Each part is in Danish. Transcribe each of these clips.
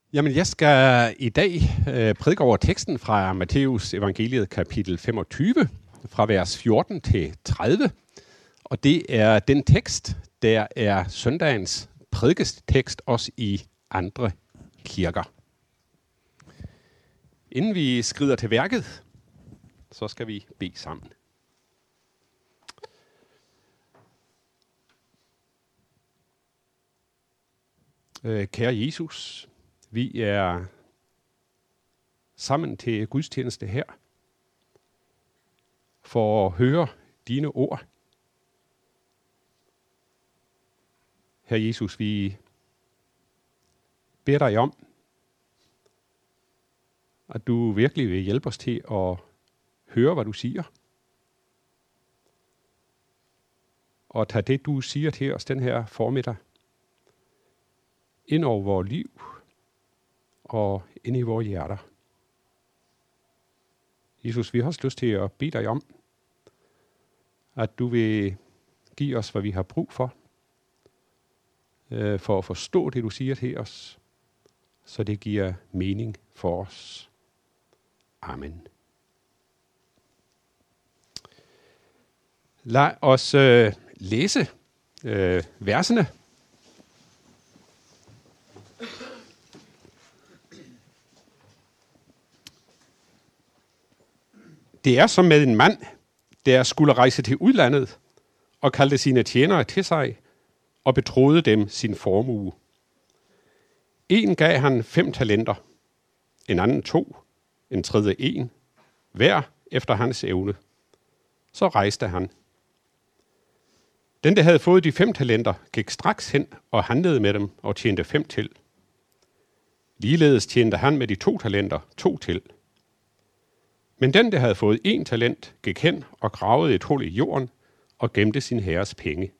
Jamen, jeg skal i dag prædike over teksten fra Matteus evangeliet kapitel 25, fra vers 14 til 30. Og det er den tekst, der er søndagens prædikestekst også i andre kirker. Inden vi skrider til værket, så skal vi bede sammen. Kære Jesus, vi er sammen til gudstjeneste her for at høre dine ord. Herre Jesus, vi beder dig om, at du virkelig vil hjælpe os til at høre, hvad du siger. Og tage det, du siger til os den her formiddag, ind over vores liv og ind i vores hjerter. Jesus, vi har også lyst til at bede dig om, at du vil give os, hvad vi har brug for at forstå det, du siger til os, så det giver mening for os. Amen. Lad os læse versene. Det er som med en mand, der skulle rejse til udlandet og kaldte sine tjenere til sig og betroede dem sin formue. En gav han 5 talenter, en anden 2, en tredje 1, hver efter hans evne. Så rejste han. Den, der havde fået de 5 talenter, gik straks hen og handlede med dem og tjente 5 til. Ligeledes tjente han med de 2 talenter 2 til. Men den, der havde fået 1 talent, gik hen og gravede et hul i jorden og gemte sin herres penge.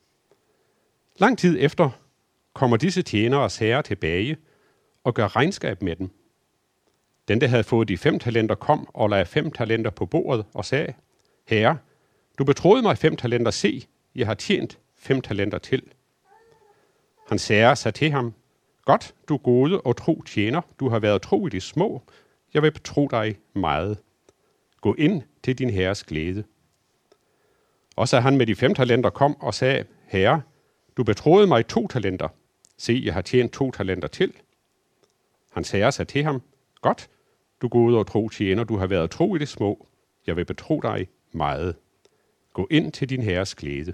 Lang tid efter kommer disse tjeneres herre tilbage og gør regnskab med dem. Den, der havde fået de 5 talenter, kom og lagde 5 talenter på bordet og sagde: Herre, du betroede mig 5 talenter, se, jeg har tjent 5 talenter til. Hans herre sagde til ham: Godt, du gode og tro tjener, du har været tro i de små, jeg vil betro dig meget. Gå ind til din herres glæde. Også han med de 5 talenter kom og sagde: Herre, du betroede mig 2 talenter. Se, jeg har tjent 2 talenter til. Hans herre sagde til ham: Godt, du gode og tro tjener, du har været tro i det små. Jeg vil betro dig meget. Gå ind til din herres glæde.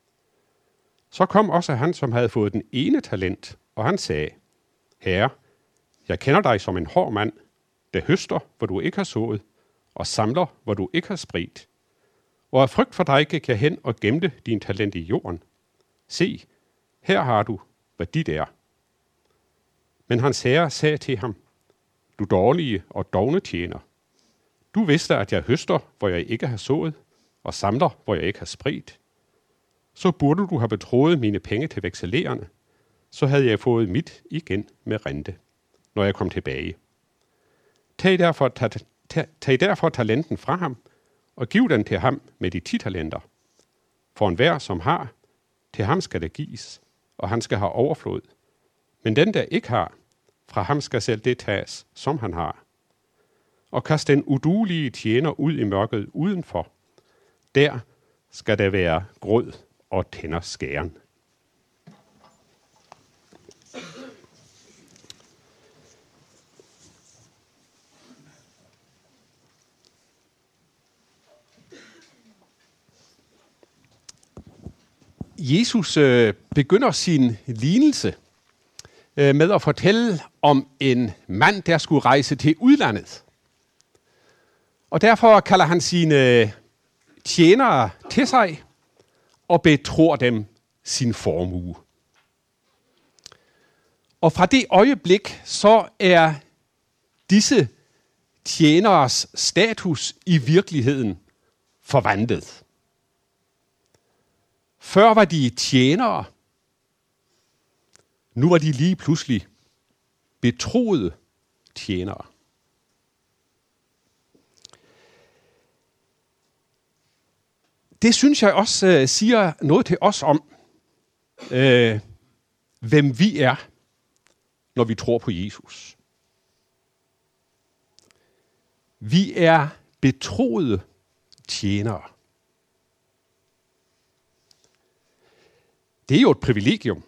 Så kom også han, som havde fået den ene talent, og han sagde: Herre, jeg kender dig som en hård mand, der høster, hvor du ikke har sået, og samler, hvor du ikke har spredt. Og af frygt for dig gik jeg hen og gemte din talent i jorden. Se, her har du, hvad dit er. Men hans herre sagde til ham: Du dårlige og dovne tjener. Du vidste, at jeg høster, hvor jeg ikke har sået, og samler, hvor jeg ikke har spredt. Så burde du have betroet mine penge til vekselererne, så havde jeg fået mit igen med rente, når jeg kom tilbage. Tag derfor talenten fra ham, og giv den til ham med de 10 talenter. For enhver, som har, til ham skal det gives, og han skal have overflod. Men den, der ikke har, fra ham skal selv det tages, som han har. Og kast den uduelige tjener ud i mørket udenfor. Der skal der være gråd og tænder skæren. Jesus begynder sin lignelse med at fortælle om en mand, der skulle rejse til udlandet. Og derfor kalder han sine tjenere til sig og betror dem sin formue. Og fra det øjeblik, så er disse tjeneres status i virkeligheden forvandlet. Før var de tjenere, nu var de lige pludselig betroede tjenere. Det synes jeg også siger noget til os om, hvem vi er, når vi tror på Jesus. Vi er betroede tjenere. Det er jo et privilegium.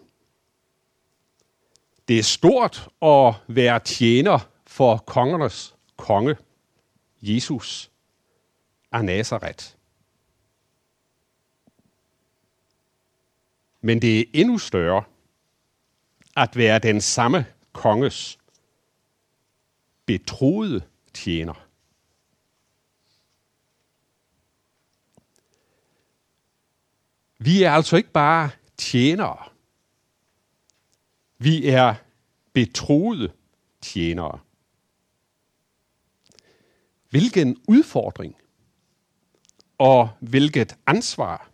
Det er stort at være tjener for kongernes konge, Jesus af Nazaret. Men det er endnu større at være den samme konges betroede tjener. Vi er altså ikke bare tjenere. Vi er betroede tjenere. Hvilken udfordring og hvilket ansvar.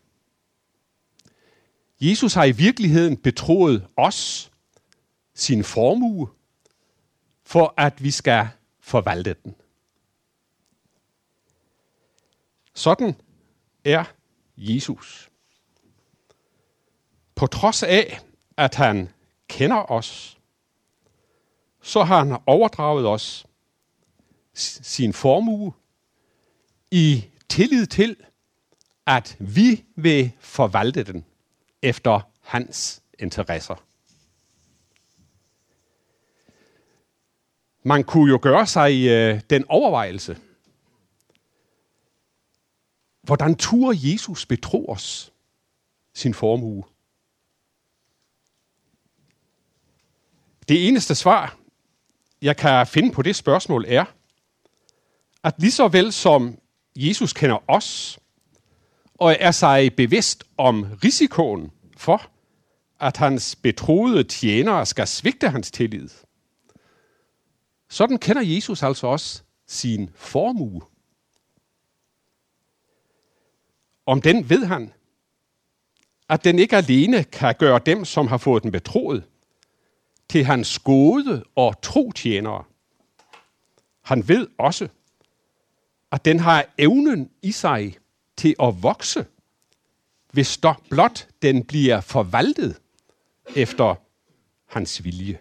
Jesus har i virkeligheden betroet os sin formue, for at vi skal forvalte den. Sådan er Jesus. På trods af, at han kender os, så har han overdraget os sin formue i tillid til, at vi vil forvalte den efter hans interesser. Man kunne jo gøre sig den overvejelse, hvordan turde Jesus betro os sin formue? Det eneste svar, jeg kan finde på det spørgsmål, er, at lige så vel som Jesus kender os, og er sig bevidst om risikoen for, at hans betroede tjenere skal svigte hans tillid, sådan kender Jesus altså også sin formue. Om den ved han, at den ikke alene kan gøre dem, som har fået den betroet, til hans gode og tro tjenere. Han ved også, at den har evnen i sig til at vokse, hvis dog blot den bliver forvaltet efter hans vilje.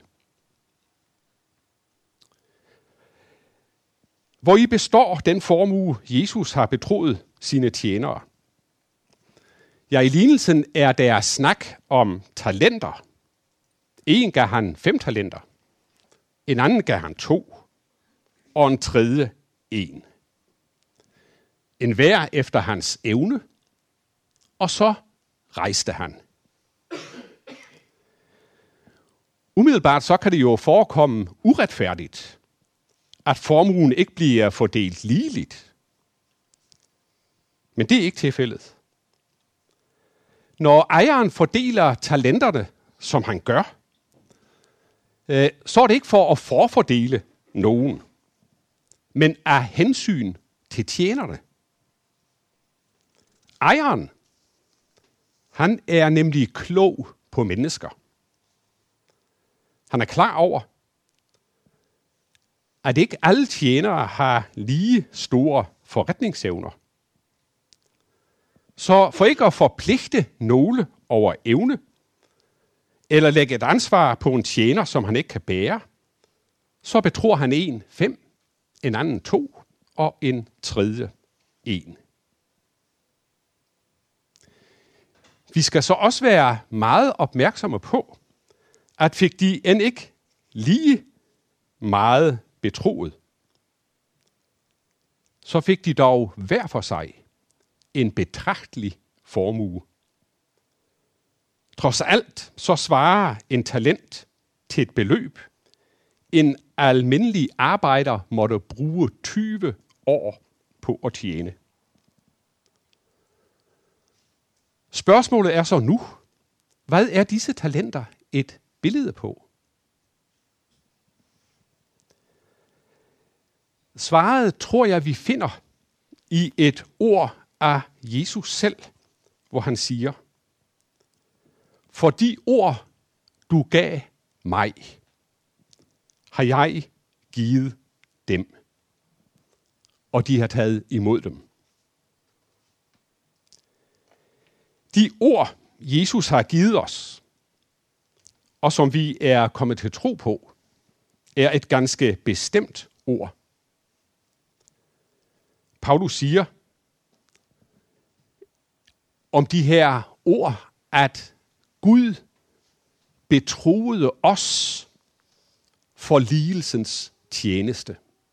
Hvor i består den formue, Jesus har betroet sine tjenere? Ja, i lignelsen er der snak om talenter. En gav han 5 talenter, en anden gav han 2, og en tredje 1. En hver efter hans evne, og så rejste han. Umiddelbart så kan det jo forekomme uretfærdigt, at formuen ikke bliver fordelt ligeligt. Men det er ikke tilfældet. Når ejeren fordeler talenterne, som han gør, så er det ikke for at forfordele nogen, men af hensyn til tjenerne. Ejeren, han er nemlig klog på mennesker. Han er klar over, at ikke alle tjenere har lige store forretningsevner. Så for ikke at forpligte nogle over evne, eller lægge et ansvar på en tjener, som han ikke kan bære, så betror han en 5, en anden 2 og en tredje 1. Vi skal så også være meget opmærksomme på, at fik de end ikke lige meget betroet, så fik de dog hver for sig en betragtelig formue. Trods alt så svarer en talent til et beløb, en almindelig arbejder måtte bruge 20 år på at tjene. Spørgsmålet er så nu, hvad er disse talenter et billede på? Svaret tror jeg, vi finder i et ord af Jesus selv, hvor han siger, for de ord, du gav mig, har jeg givet dem, og de har taget imod dem. De ord, Jesus har givet os, og som vi er kommet til tro på, er et ganske bestemt ord. Paulus siger om de her ord, at Gud betroede os for lidelsens tjeneste.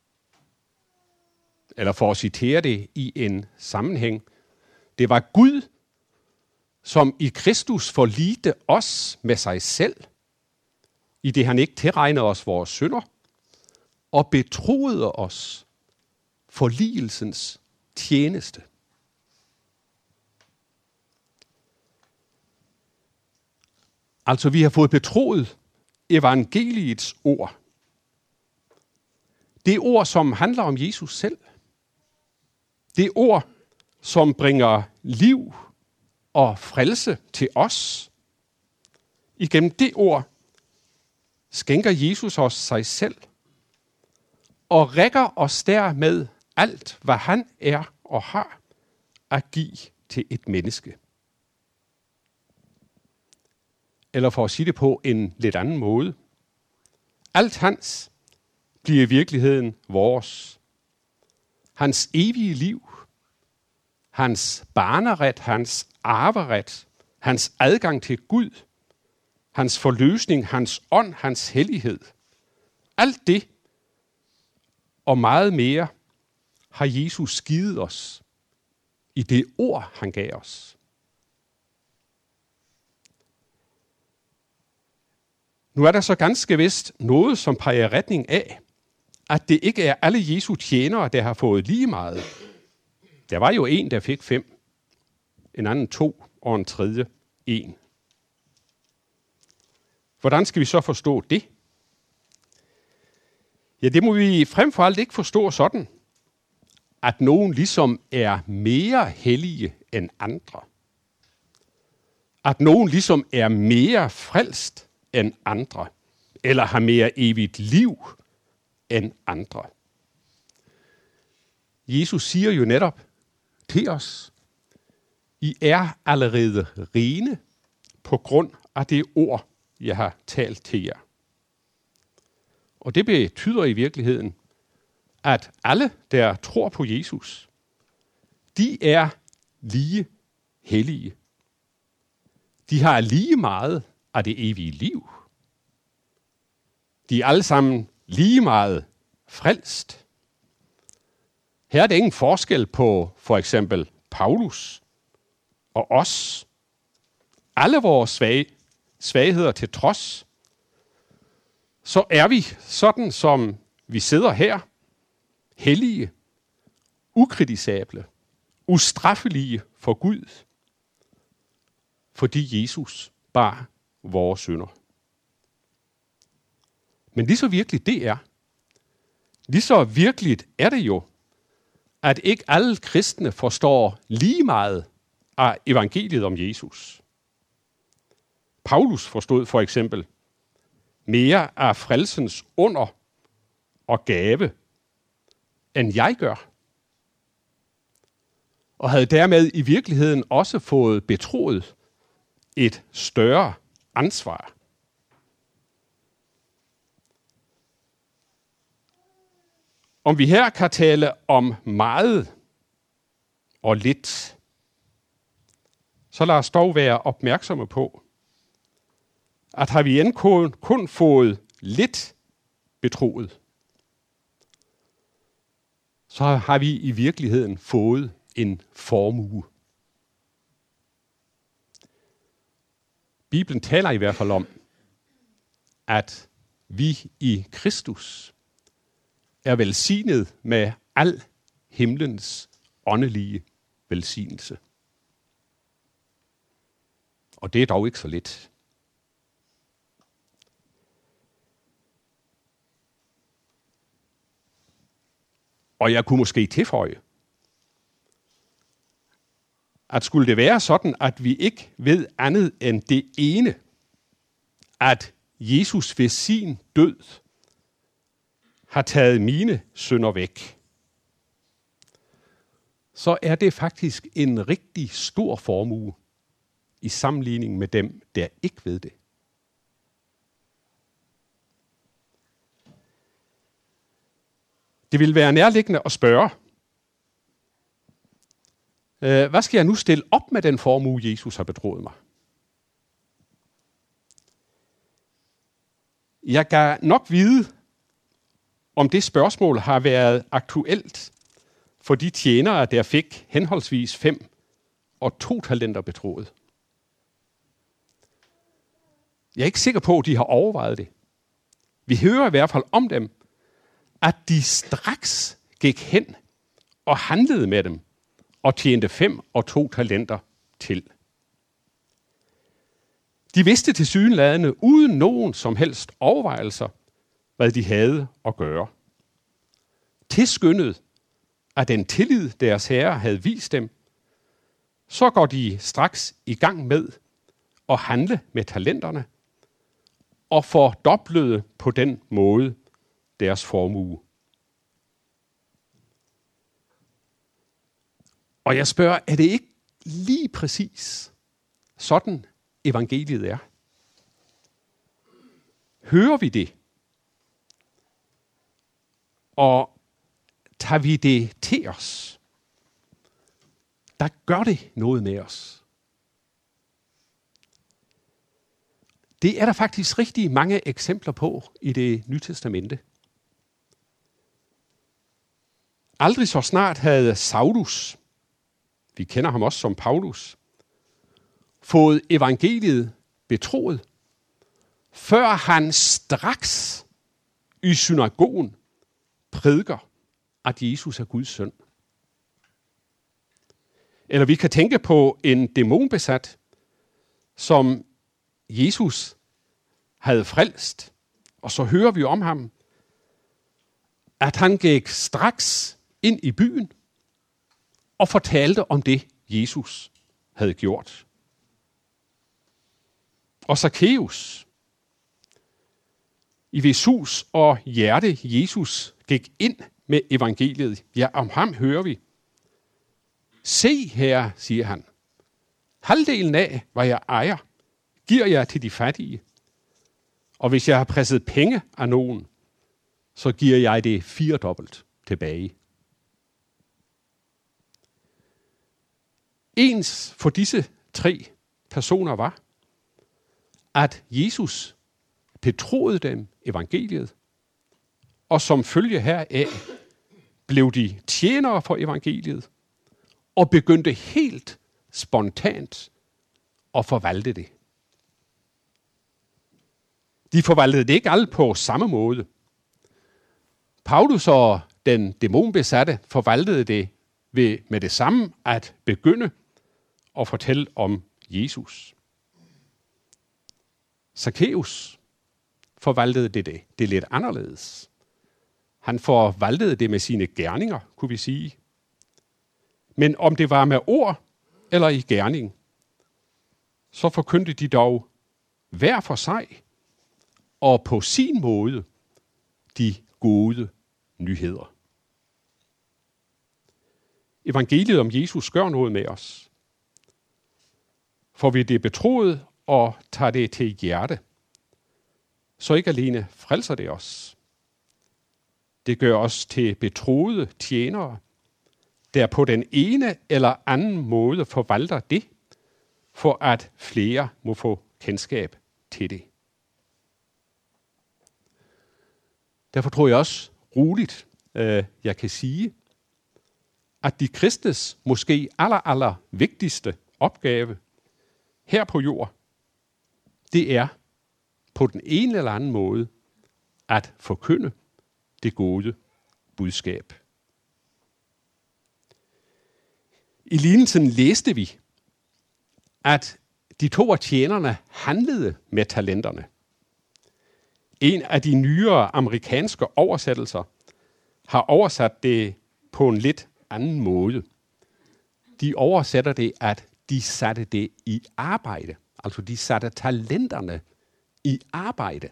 Eller for at citere det i en sammenhæng. Det var Gud, som i Kristus forlidte os med sig selv, i det han ikke tilregnede os vores synder, og betroede os for lidelsens tjeneste. Altså, vi har fået betroet evangeliets ord. Det ord, som handler om Jesus selv. Det ord, som bringer liv og frelse til os. Igennem det ord skænker Jesus os sig selv og rækker os dermed alt, hvad han er og har at give til et menneske. Eller for at sige det på en lidt anden måde. Alt hans bliver i virkeligheden vores. Hans evige liv, hans barneret, hans arveret, hans adgang til Gud, hans forløsning, hans ånd, hans hellighed. Alt det og meget mere har Jesus givet os i det ord, han gav os. Nu er der så ganske vist noget, som peger retning af, at det ikke er alle Jesu tjenere, der har fået lige meget. Der var jo en, der fik 5, en anden 2 og en tredje 1. Hvordan skal vi så forstå det? Ja, det må vi frem for alt ikke forstå sådan, at nogen ligesom er mere hellige end andre. At nogen ligesom er mere frelst end andre, eller har mere evigt liv end andre. Jesus siger jo netop til os, I er allerede rene på grund af det ord, jeg har talt til jer. Og det betyder i virkeligheden, at alle, der tror på Jesus, de er lige hellige. De har lige meget af det evige liv. De er alle sammen lige meget frelst. Her er der ingen forskel på for eksempel Paulus og os. Alle vores svagheder til trods, så er vi sådan, som vi sidder her, hellige, ukritisable, ustraffelige for Gud, fordi Jesus bar vores synder. Men lige så virkeligt det er, lige så virkeligt er det jo, at ikke alle kristne forstår lige meget af evangeliet om Jesus. Paulus forstod for eksempel mere af frelsens under og gave, end jeg gør. Og havde dermed i virkeligheden også fået betroet et større ansvar. Om vi her kan tale om meget og lidt, så lad os dog være opmærksomme på, at har vi end kun fået lidt betroet, så har vi i virkeligheden fået en formue. Bibelen taler i hvert fald om, at vi i Kristus er velsignet med al himlens åndelige velsignelse. Og det er dog ikke så lidt. Og jeg kunne måske tilføje, at skulle det være sådan, at vi ikke ved andet end det ene, at Jesus ved sin død har taget mine synder væk, så er det faktisk en rigtig stor formue i sammenligning med dem, der ikke ved det. Det vil være nærliggende at spørge, hvad skal jeg nu stille op med den formue, Jesus har betroet mig? Jeg kan nok vide, om det spørgsmål har været aktuelt for de tjenere, der fik henholdsvis 5 og 2 talenter betroet. Jeg er ikke sikker på, at de har overvejet det. Vi hører i hvert fald om dem, at de straks gik hen og handlede med dem og tjente 5 og 2 talenter til. De vidste tilsyneladende uden nogen som helst overvejelser, hvad de havde at gøre. Tilskyndet af den tillid, deres herre havde vist dem, så går de straks i gang med at handle med talenterne og fordoblede på den måde deres formue. Og jeg spørger, er det ikke lige præcis sådan evangeliet er? Hører vi det? Og tager vi det til os? Der gør det noget med os. Det er der faktisk rigtig mange eksempler på i Det Nye Testamente. Aldrig så snart havde Saulus, vi kender ham også som Paulus, fået evangeliet betroet, før han straks i synagogen prædiker, at Jesus er Guds søn. Eller vi kan tænke på en dæmonbesat, som Jesus havde frelst, og så hører vi om ham, at han gik straks ind i byen og fortalte om det, Jesus havde gjort. Og Zakæus, i hvis hus og hjerte Jesus gik ind med evangeliet, ja, om ham hører vi. Se her, siger han, halvdelen af, hvad jeg ejer, giver jeg til de fattige. Og hvis jeg har presset penge af nogen, så giver jeg det 4-dobbelt tilbage. Ens for disse 3 personer var, at Jesus betroede dem evangeliet, og som følge heraf blev de tjenere for evangeliet, og begyndte helt spontant at forvalte det. De forvaltede det ikke alle på samme måde. Paulus og den dæmonbesatte forvaltede det ved med det samme at begynde at fortælle om Jesus. Zakæus forvaltede det lidt anderledes. Han forvaltede det med sine gerninger, kunne vi sige. Men om det var med ord eller i gerning, så forkyndte de dog hver for sig og på sin måde de gode nyheder. Evangeliet om Jesus gør noget med os. For vi det betroet og tager det til hjerte, så ikke alene frelser det os. Det gør os til betroede tjenere, der på den ene eller anden måde forvalter det, for at flere må få kendskab til det. Derfor tror jeg også roligt, jeg kan sige, at de kristnes måske aller vigtigste opgave her på jord, det er på den ene eller anden måde at forkynde det gode budskab. I lignelsen læste vi, at de 2 af tjenerne handlede med talenterne. En af de nyere amerikanske oversættelser har oversat det på en lidt anden måde. De oversætter det, at de satte det i arbejde. Altså de satte talenterne i arbejde.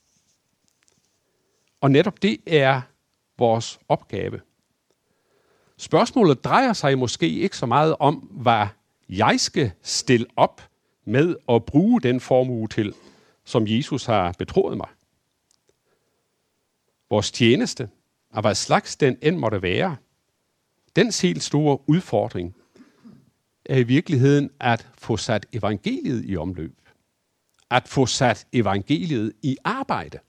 Og netop det er vores opgave. Spørgsmålet drejer sig måske ikke så meget om, hvad jeg skal stille op med at bruge den formue til, som Jesus har betroet mig. Vores tjeneste, af hvad slags den end måtte være, dens helt store udfordring er i virkeligheden at få sat evangeliet i omløb. At få sat evangeliet i arbejde.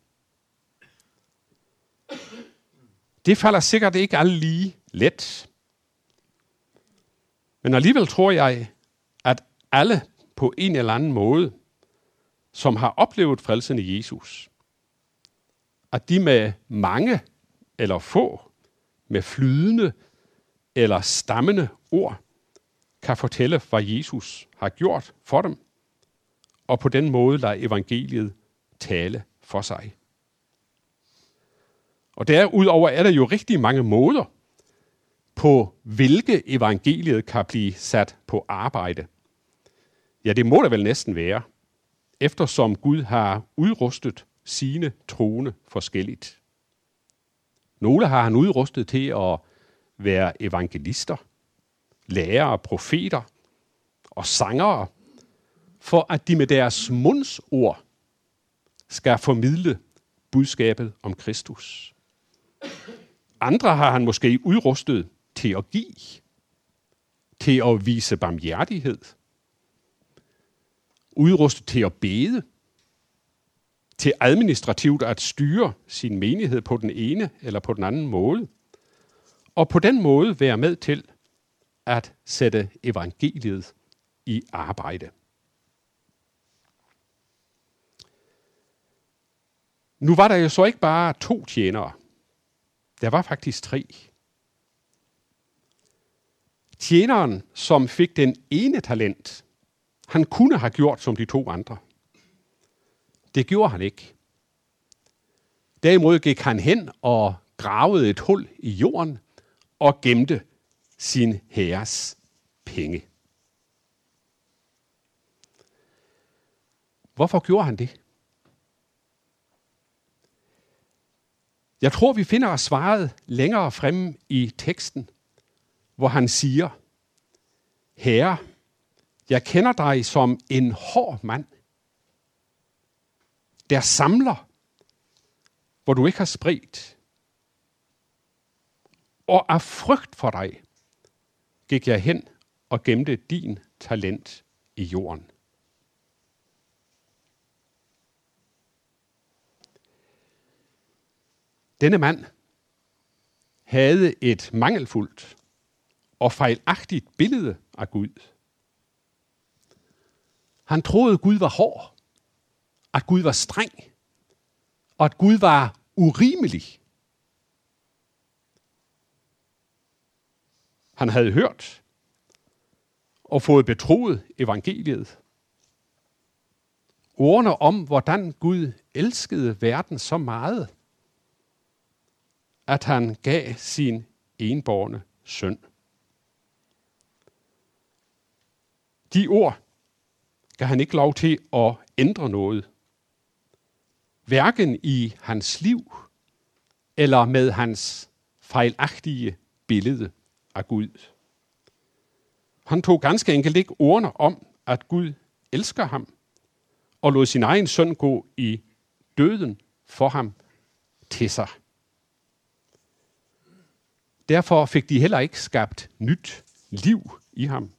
Det falder sikkert ikke alle lige let. Men alligevel tror jeg, at alle på en eller anden måde, som har oplevet frelsen i Jesus, at de med mange eller få, med flydende eller stammende ord, kan fortælle, hvad Jesus har gjort for dem, og på den måde lader evangeliet tale for sig. Og derudover er der jo rigtig mange måder, på hvilke evangeliet kan blive sat på arbejde. Ja, det må der vel næsten være, eftersom Gud har udrustet sine troende forskelligt. Nogle har han udrustet til at være evangelister, lærere, profeter og sangere, for at de med deres munds ord skal formidle budskabet om Kristus. Andre har han måske udrustet til at give, til at vise barmhjertighed, udrustet til at bede, til administrativt at styre sin menighed på den ene eller på den anden måde, og på den måde være med til at sætte evangeliet i arbejde. Nu var der jo så ikke bare 2 tjenere. Der var faktisk 3. Tjeneren, som fik den ene talent, han kunne have gjort som de 2 andre. Det gjorde han ikke. Derimod gik han hen og gravede et hul i jorden og gemte sin herres penge. Hvorfor gjorde han det? Jeg tror, vi finder svaret længere fremme i teksten, hvor han siger, Herre, jeg kender dig som en hård mand, der samler, hvor du ikke har spredt. Og af frygt for dig gik jeg hen og gemte din talent i jorden. Denne mand havde et mangelfuldt og fejlagtigt billede af Gud. Han troede, at Gud var hård, at Gud var streng, og at Gud var urimelig. Han havde hørt og fået betroet evangeliet. Ordene om, hvordan Gud elskede verden så meget, at han gav sin enbårne søn. De ord gav han ikke lov til at ændre noget. Hverken i hans liv eller med hans fejlagtige billede af Gud. Han tog ganske enkelt ikke ordene om, at Gud elsker ham, og lod sin egen søn gå i døden for ham til sig. Derfor fik de heller ikke skabt nyt liv i ham,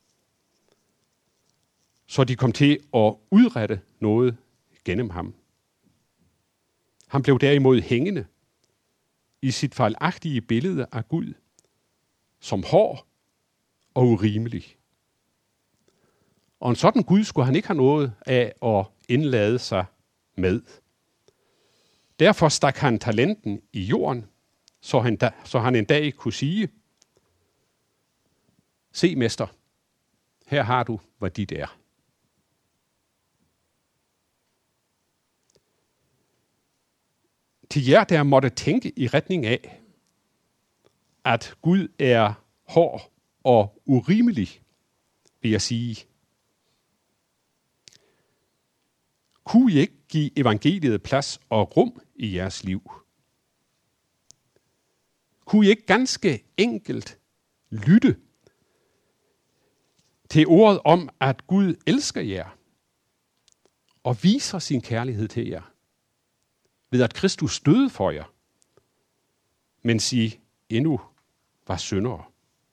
så de kom til at udrette noget gennem ham. Han blev derimod hængende i sit fejlagtige billede af Gud, som hård og urimelig. Og en sådan Gud skulle han ikke have noget af at indlade sig med. Derfor stak han talenten i jorden, så han en dag kunne sige, se mester, her har du, hvad dit er. Til jer, der måtte tænke i retning af, at Gud er hård og urimelig, vil jeg sige, kunne I ikke give evangeliet plads og rum i jeres liv? Kunne I ikke ganske enkelt lytte til ordet om, at Gud elsker jer og viser sin kærlighed til jer, ved at Kristus døde for jer, mens I endnu var syndere.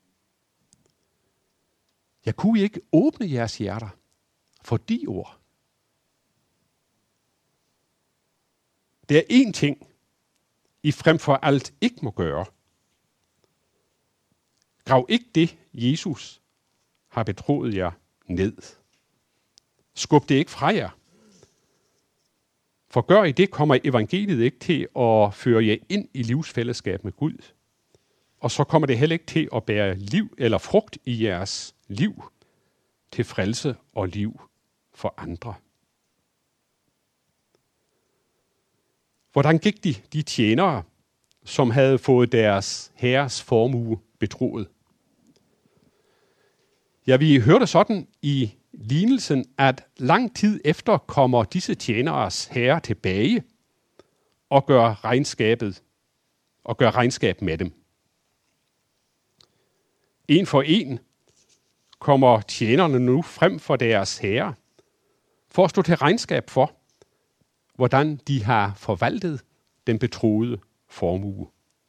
Jeg kunne ikke åbne jeres hjerter for de ord. Det er én ting, I frem for alt ikke må gøre. Grav ikke det, Jesus har betroet jer ned. Skub det ikke fra jer. For gør I det, kommer evangeliet ikke til at føre jer ind i livsfællesskab med Gud. Og så kommer det heller ikke til at bære liv eller frugt i jeres liv til frelse og liv for andre. Hvordan gik de tjenere, som havde fået deres herres formue betroet? Ja, vi hørte sådan i lignelsen, at lang tid efter kommer disse tjeneres herre tilbage og gør regnskab med dem. En for en kommer tjenerne nu frem for deres herre for at stå til regnskab for, hvordan de har forvaltet den betroede formue.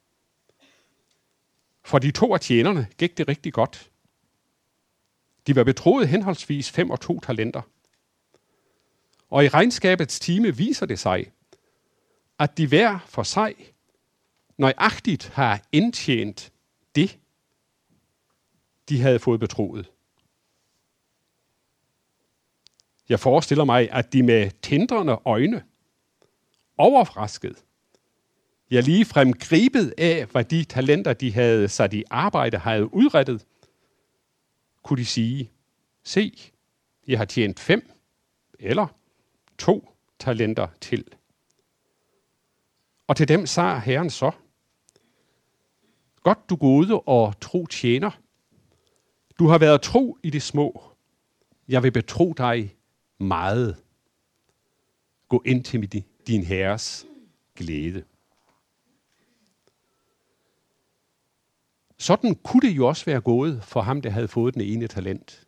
For de 2 af tjenerne gik det rigtig godt. De var betroet henholdsvis 5 og 2 talenter. Og i regnskabets time viser det sig, at de hver for sig nøjagtigt har indtjent det, de havde fået betroet. Jeg forestiller mig, at de med tindrende øjne, overrasket, ja ligefrem gribet af, hvad de talenter, de havde sat i arbejde, havde udrettet, kunne de sige, se, jeg har tjent 5 eller 2 talenter til. Og til dem sagde Herren så, godt du gode og tro tjener, du har været tro i det små, jeg vil betro dig meget. Gå ind til din herres glæde. Sådan kunne det jo også være gået for ham, der havde fået den ene talent.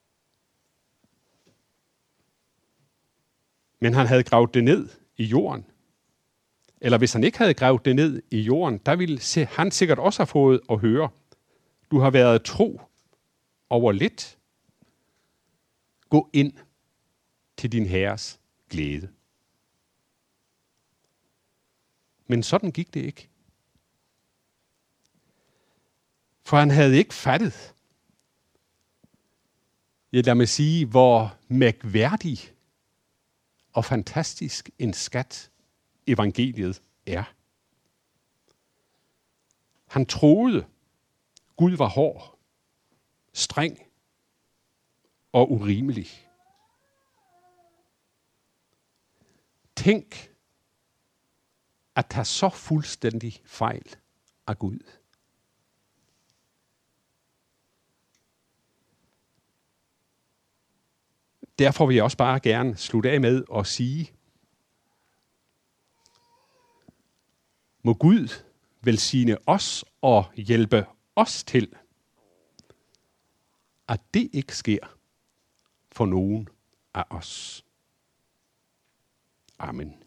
Men han havde gravet det ned i jorden. Eller hvis han ikke havde gravet det ned i jorden, der ville han sikkert også have fået at høre, du har været tro over lidt. Gå ind til din herres glæde. Men sådan gik det ikke. For han havde ikke fattet, lad mig sige, hvor mærkværdig og fantastisk en skat evangeliet er. Han troede, Gud var hård, streng og urimelig. Tænk at tage så fuldstændig fejl af Gud. Derfor vil jeg også bare gerne slutte af med at sige, må Gud velsigne os og hjælpe os til, at det ikke sker for nogen af os. Amen.